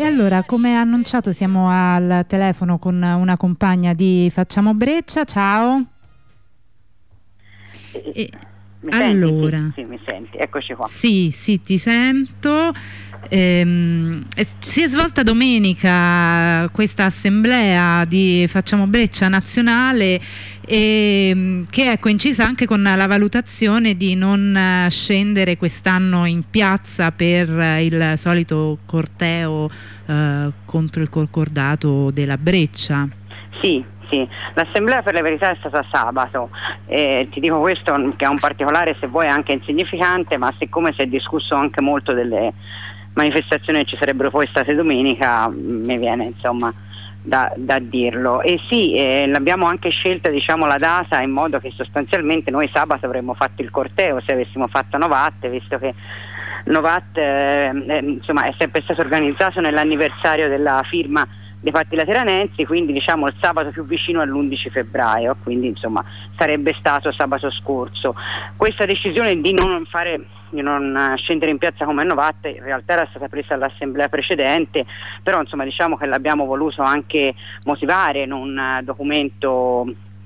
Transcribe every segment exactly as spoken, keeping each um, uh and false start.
E allora, come annunciato, siamo al telefono con una compagna di Facciamo Breccia. Ciao. E mi allora, senti? Sì, sì, mi senti, eccoci qua. Sì, sì, ti sento. Ehm, si è svolta domenica questa assemblea di Facciamo Breccia nazionale, e, che è coincisa anche con la valutazione di non scendere quest'anno in piazza per il solito corteo eh, contro il concordato della Breccia. Sì, sì, l'assemblea per la verità è stata sabato, eh, ti dico questo che è un particolare, se vuoi anche insignificante, ma siccome si è discusso anche molto delle manifestazioni che ci sarebbero poi state domenica, mi viene insomma da, da dirlo. E sì, eh, l'abbiamo anche scelta, diciamo, la data in modo che sostanzialmente noi sabato avremmo fatto il corteo se avessimo fatto Novat, visto che Novat eh, eh, insomma è sempre stato organizzato nell'anniversario della firma dei patti lateranensi, quindi diciamo il sabato più vicino all'undici febbraio, quindi insomma sarebbe stato sabato scorso. Questa decisione di non fare, di non scendere in piazza come Novat in realtà era stata presa all'assemblea precedente, però insomma diciamo che l'abbiamo voluto anche motivare in un documento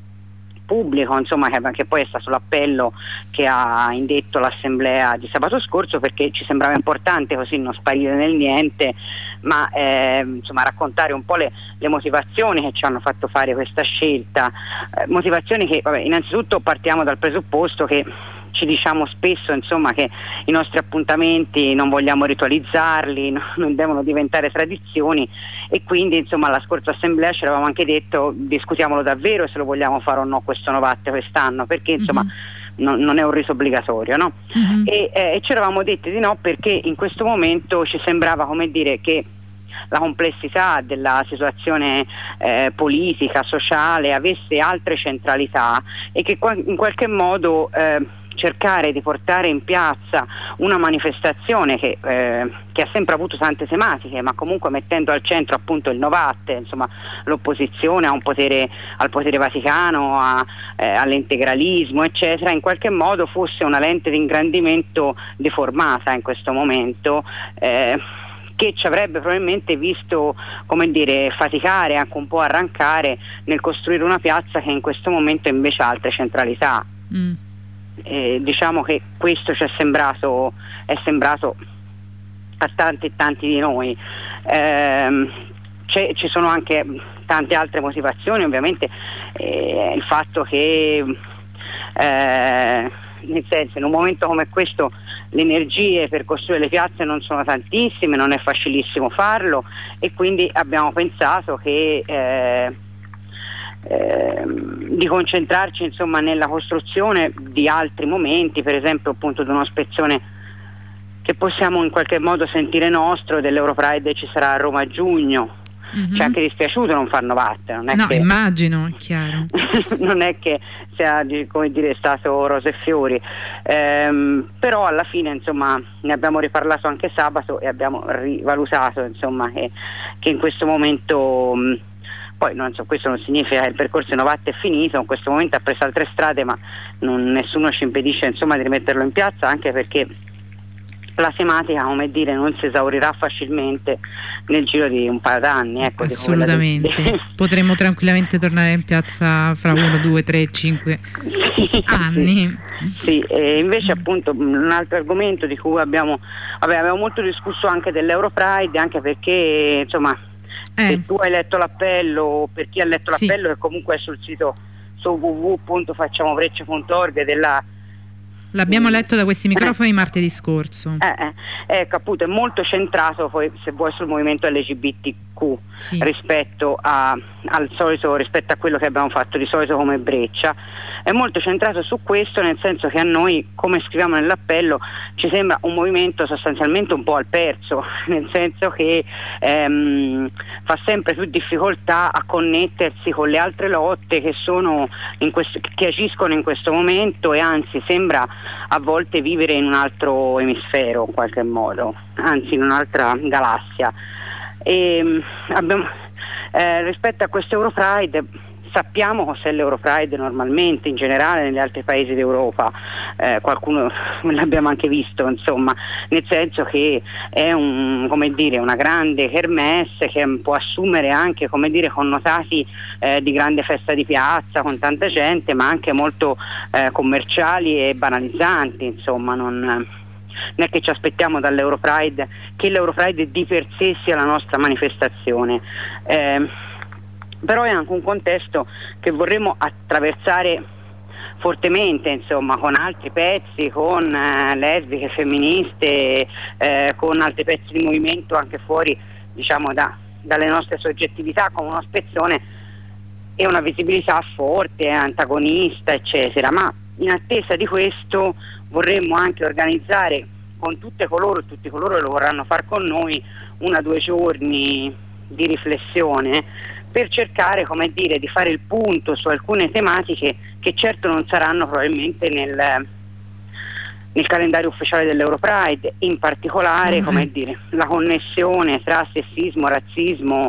pubblico, insomma, che, che poi è stato l'appello che ha indetto l'assemblea di sabato scorso, perché ci sembrava importante così non sparire nel niente, ma eh, insomma raccontare un po' le, le motivazioni che ci hanno fatto fare questa scelta, eh, motivazioni che vabbè, innanzitutto partiamo dal presupposto che ci diciamo spesso insomma che i nostri appuntamenti non vogliamo ritualizzarli, no, non devono diventare tradizioni, e quindi insomma alla scorsa assemblea ci eravamo anche detto discutiamolo davvero se lo vogliamo fare o no questo Novat quest'anno, perché insomma mm-hmm. non, non è un rito obbligatorio, no? Mm-hmm. E, eh, e ci eravamo detti di no perché in questo momento ci sembrava, come dire, che la complessità della situazione eh, politica, sociale avesse altre centralità, e che in qualche modo eh, cercare di portare in piazza una manifestazione che, eh, che ha sempre avuto tante tematiche, ma comunque mettendo al centro appunto il Novat, insomma l'opposizione a un potere, al potere vaticano, a, eh, all'integralismo eccetera, in qualche modo fosse una lente di ingrandimento deformata in questo momento, eh, che ci avrebbe probabilmente visto, come dire, faticare, anche un po' arrancare nel costruire una piazza che in questo momento invece ha altre centralità. Mm. Eh, diciamo che questo ci è sembrato, è sembrato a tanti e tanti di noi. Eh, ci sono anche tante altre motivazioni, ovviamente eh, il fatto che eh, nel senso, in un momento come questo le energie per costruire le piazze non sono tantissime, non è facilissimo farlo, e quindi abbiamo pensato che eh, eh, di concentrarci insomma nella costruzione di altri momenti, per esempio appunto di uno spezzone che possiamo in qualche modo sentire nostro dell'Europride, ci sarà a Roma a giugno. Mm-hmm. Ci è anche dispiaciuto non far Novat, non è no, che immagino, è chiaro. non è che sia, come dire, stato rose e fiori, ehm, però alla fine insomma ne abbiamo riparlato anche sabato e abbiamo rivalutato insomma che, che in questo momento mh, poi non so, questo non significa che il percorso di Novat è finito, in questo momento ha preso altre strade, ma non, nessuno ci impedisce insomma di rimetterlo in piazza, anche perché la tematica, come dire, non si esaurirà facilmente nel giro di un paio d'anni, ecco. Assolutamente, di... potremmo tranquillamente tornare in piazza fra uno, due, tre, cinque sì, anni. Sì, sì. E invece appunto un altro argomento di cui abbiamo, vabbè, abbiamo molto discusso anche dell'Europride, anche perché insomma eh. se tu hai letto l'appello, per chi ha letto sì. l'appello, che comunque è sul sito su w w w punto facciamo breccia punto org della L'abbiamo letto da questi microfoni eh, martedì scorso. Eh, eh, ecco, appunto, è molto centrato poi, se vuoi, sul movimento L G B T Q sì. rispetto a, al solito, rispetto a quello che abbiamo fatto di solito come Breccia. È molto centrato su questo, nel senso che a noi, come scriviamo nell'appello, ci sembra un movimento sostanzialmente un po' al perso, nel senso che ehm, fa sempre più difficoltà a connettersi con le altre lotte che sono in questo, che agiscono in questo momento, e anzi sembra a volte vivere in un altro emisfero in qualche modo, anzi in un'altra galassia. E abbiamo, eh, rispetto a questo Europride sappiamo cos'è l'Europride normalmente, in generale negli altri paesi d'Europa, eh, qualcuno l'abbiamo anche visto, insomma, nel senso che è un, come dire, una grande kermesse che può assumere anche, come dire, connotati eh, di grande festa di piazza con tanta gente, ma anche molto eh, commerciali e banalizzanti, insomma, non, non è che ci aspettiamo dall'Europride che l'Europride di per sé sia la nostra manifestazione. Eh, però è anche un contesto che vorremmo attraversare fortemente, insomma, con altri pezzi, con eh, lesbiche, femministe, eh, con altri pezzi di movimento anche fuori, diciamo, da, dalle nostre soggettività, con uno spezzone e una visibilità forte, antagonista, eccetera. Ma in attesa di questo vorremmo anche organizzare con tutte coloro e tutti coloro che lo vorranno far con noi una due giorni di riflessione per cercare, come dire, di fare il punto su alcune tematiche che certo non saranno probabilmente nel, nel calendario ufficiale dell'Europride, in particolare, mm-hmm. come dire, la connessione tra sessismo, razzismo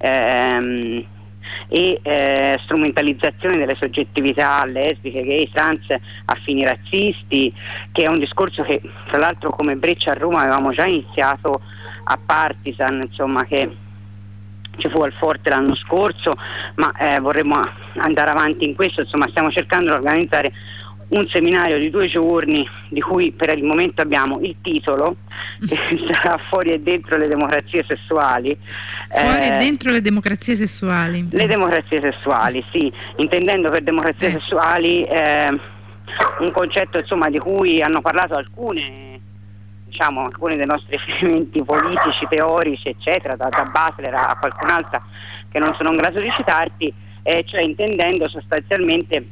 ehm, e eh, strumentalizzazione delle soggettività lesbiche, gay, trans a fini razzisti, che è un discorso che tra l'altro come Breccia a Roma avevamo già iniziato a Partisan, insomma, che ci fu al Forte l'anno scorso, ma eh, vorremmo andare avanti in questo, insomma stiamo cercando di organizzare un seminario di due giorni di cui per il momento abbiamo il titolo che sarà Fuori e dentro le democrazie sessuali. Fuori eh, e dentro le democrazie sessuali. Le democrazie sessuali, sì, intendendo per democrazie eh. sessuali eh, un concetto, insomma, di cui hanno parlato alcune diciamo alcuni dei nostri riferimenti politici, teorici, eccetera, da, da Butler a qualcun'altra che non sono in grado di citarti, eh, cioè intendendo sostanzialmente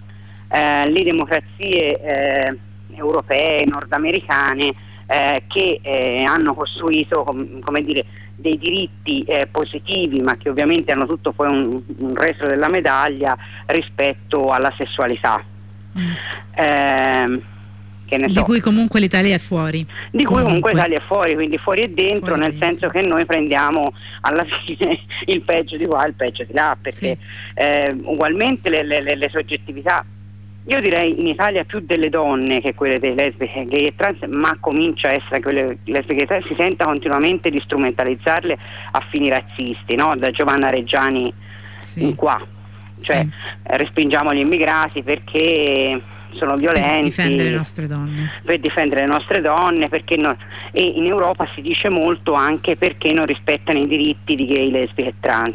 eh, le democrazie eh, europee, nordamericane, eh, che eh, hanno costruito, com- come dire, dei diritti eh, positivi, ma che ovviamente hanno tutto poi un, un resto della medaglia rispetto alla sessualità. Mm. Eh, Che ne so. Di cui comunque l'Italia è fuori. Di cui comunque l'Italia è fuori, quindi fuori e dentro, fuori nel dentro. Senso che noi prendiamo alla fine il peggio di qua e il peggio di là, perché sì. eh, ugualmente le, le, le soggettività, io direi in Italia più delle donne che quelle dei lesbiche, gay e trans, ma comincia a essere quelle lesbiche e trans, si tenta continuamente di strumentalizzarle a fini razzisti, no? Da Giovanna Reggiani sì. in qua, cioè sì. respingiamo gli immigrati perché sono violenti, per difendere le nostre donne, per difendere le nostre donne perché no, e in Europa si dice molto anche perché non rispettano i diritti di gay, lesbiche e trans,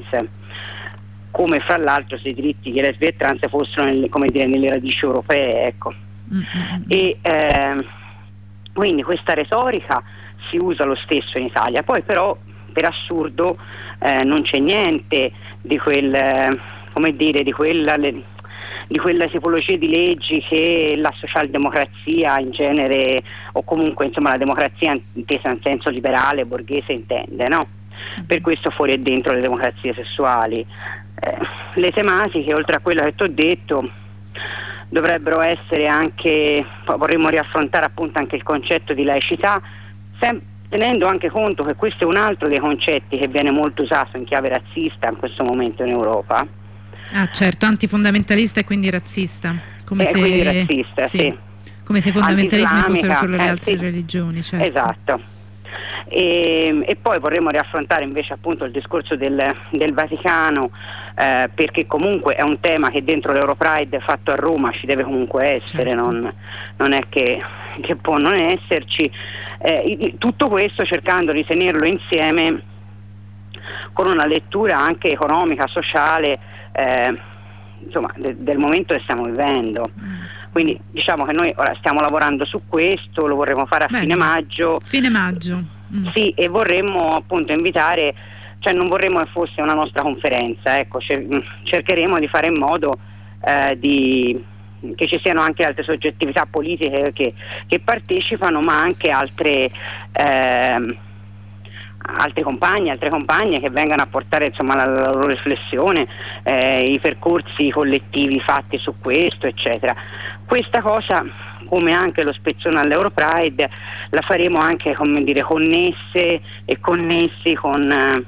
come fra l'altro se i diritti di gay, lesbiche e trans fossero nelle, come dire, nelle radici europee, ecco. Mm-hmm. E eh, quindi questa retorica si usa lo stesso in Italia, poi però per assurdo eh, non c'è niente di quel eh, come dire di quella le, di quella tipologia di leggi che la socialdemocrazia in genere, o comunque insomma la democrazia intesa in senso liberale, borghese intende, no? Per questo fuori e dentro le democrazie sessuali. Eh, le tematiche, oltre a quello che ti ho detto, dovrebbero essere anche, vorremmo riaffrontare appunto anche il concetto di laicità, sem- tenendo anche conto che questo è un altro dei concetti che viene molto usato in chiave razzista in questo momento in Europa. Ah certo, antifondamentalista e quindi razzista, come eh, se quindi razzista, sì. sì. Come se i fondamentalismi fossero solo le eh, altre sì. religioni, certo. Esatto. E, e poi vorremmo riaffrontare invece appunto il discorso del, del Vaticano, eh, perché comunque è un tema che dentro l'Europride fatto a Roma ci deve comunque essere, certo. non, non è che, che può non esserci, eh, tutto questo cercando di tenerlo insieme con una lettura anche economica, sociale, Eh, insomma de- del momento che stiamo vivendo. Quindi diciamo che noi ora stiamo lavorando su questo, lo vorremmo fare a Bene. fine maggio fine maggio mm. sì, e vorremmo appunto invitare, cioè non vorremmo che fosse una nostra conferenza, ecco, cer- cercheremo di fare in modo eh, di che ci siano anche altre soggettività politiche che, che partecipano, ma anche altre eh, altri compagni, altre compagne che vengano a portare insomma la, la loro riflessione, eh, i percorsi collettivi fatti su questo, eccetera. Questa cosa, come anche lo spezzone all'Europride, la faremo anche, come dire, connesse e connessi con, eh,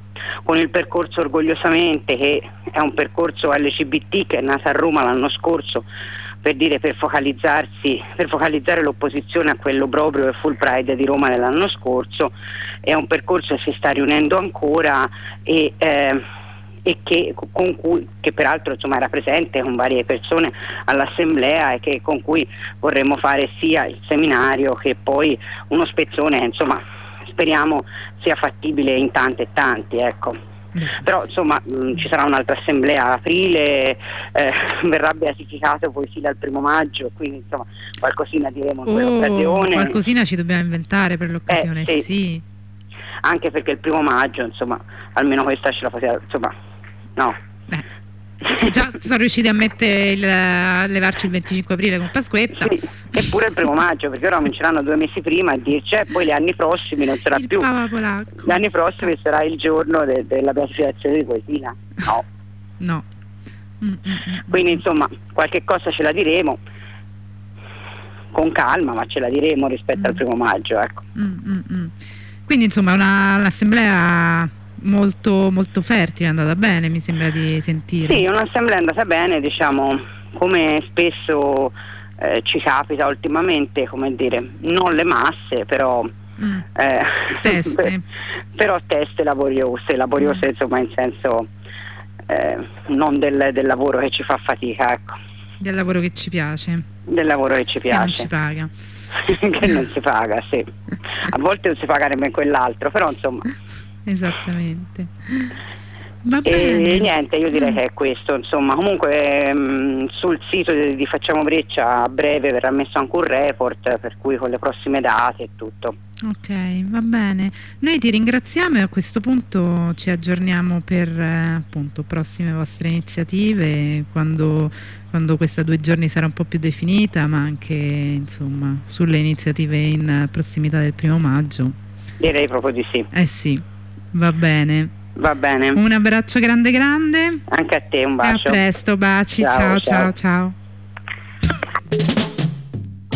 con il percorso Orgogliosamente, che è un percorso L G B T che è nato a Roma l'anno scorso per dire per focalizzarsi, per focalizzare l'opposizione a quello proprio del Full Pride di Roma dell'anno scorso. È un percorso che si sta riunendo ancora e, eh, e che, con cui, che peraltro insomma era presente con varie persone all'assemblea e che, con cui vorremmo fare sia il seminario che poi uno spezzone, insomma speriamo sia fattibile in tanti e tanti, ecco. Però insomma mh, ci sarà un'altra assemblea a aprile, eh, verrà beatificato poi fino al primo maggio, quindi insomma qualcosina diremo in oh, quell'occasione. Qualcosina ci dobbiamo inventare per l'occasione, eh, sì. sì. Anche perché il primo maggio, insomma, almeno questa ce la poteva, insomma, no. Eh. Già sono riusciti a mettere il, a levarci il venticinque aprile con Pasquetta. Sì, eppure il primo maggio, perché ora cominceranno due mesi prima a dirci eh, poi gli anni prossimi non sarà il più Papa polacco. Gli anni prossimi sarà il giorno de- della beatificazione di Poesina. No. No. Mm, mm, mm. Quindi insomma qualche cosa ce la diremo con calma, ma ce la diremo rispetto mm. al primo maggio, ecco. Mm, mm, mm. Quindi insomma una, un'assemblea molto molto fertile, è andata bene, mi sembra di sentire. Sì, un'assemblea è andata bene, diciamo, come spesso eh, ci capita ultimamente, come dire, non le masse, però mm. eh, teste. però teste laboriose, laboriose mm. insomma in senso eh, non del, del lavoro che ci fa fatica, ecco. Del lavoro che ci piace. Del lavoro che ci piace. Che non ci paga. Che non si paga, sì. A volte non si paga nemmeno quell'altro, però insomma. Esattamente. Va e bene. niente, io direi mm. che è questo, insomma. Comunque mh, sul sito di, di Facciamo Breccia a breve verrà messo anche un report, per cui con le prossime date e tutto. Ok, va bene. Noi ti ringraziamo e a questo punto ci aggiorniamo per eh, appunto prossime vostre iniziative, quando, quando questa due giorni sarà un po' più definita, ma anche insomma sulle iniziative in prossimità del primo maggio. Direi proprio di sì. Eh sì, va bene. Va bene. Un abbraccio grande grande. Anche a te, un bacio. E a presto, baci, ciao ciao ciao. ciao.